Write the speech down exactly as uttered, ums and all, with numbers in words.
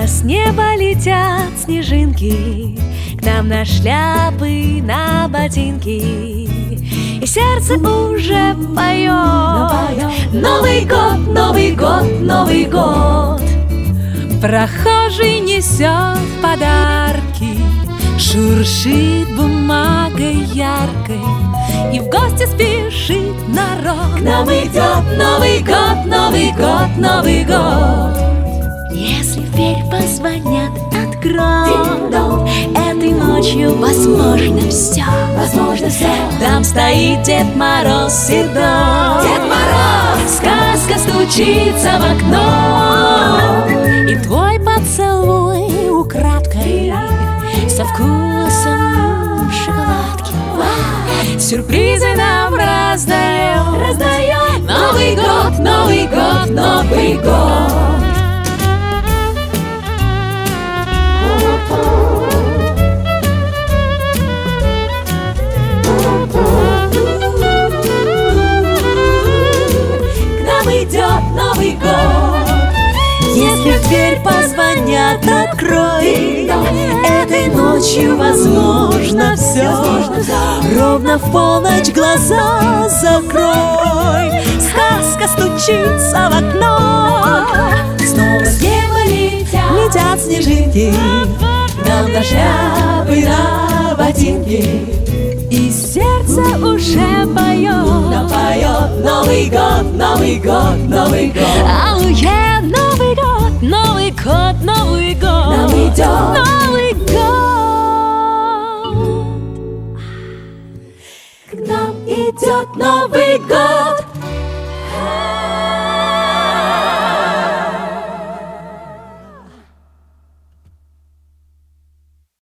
А с неба летят снежинки к нам на шляпы, на ботинки, и сердце уже поет: Новый год, Новый год, Новый год. Прохожий несет подарки, шуршит бумагой яркой, и в гости спешит народ. К нам идет Новый год, Новый год, Новый год. Если в дверь позвонят, открой. Этой ночью возможно все, возможно все. Там стоит Дед Мороз седой. Дед Мороз! Сказка стучится в окно, и твой поцелуй украдкой со вкусом шоколадки. Сюрпризы нам раздаем, раздаем. Новый год, Новый год, Новый год. Новый год. Если в дверь позвонят, открой. Этой ночью возможно все. Ровно в полночь глаза закрой. Сказка стучится в окно. Снова с неба летят, летят снежинки нам на шляпы, на ботинки, и сердце уже поет, нам поет: Новый год, Новый год, Новый год. Ау, yeah, Новый год, Новый год, Новый год. Нам идет Новый год. К нам идет Новый год.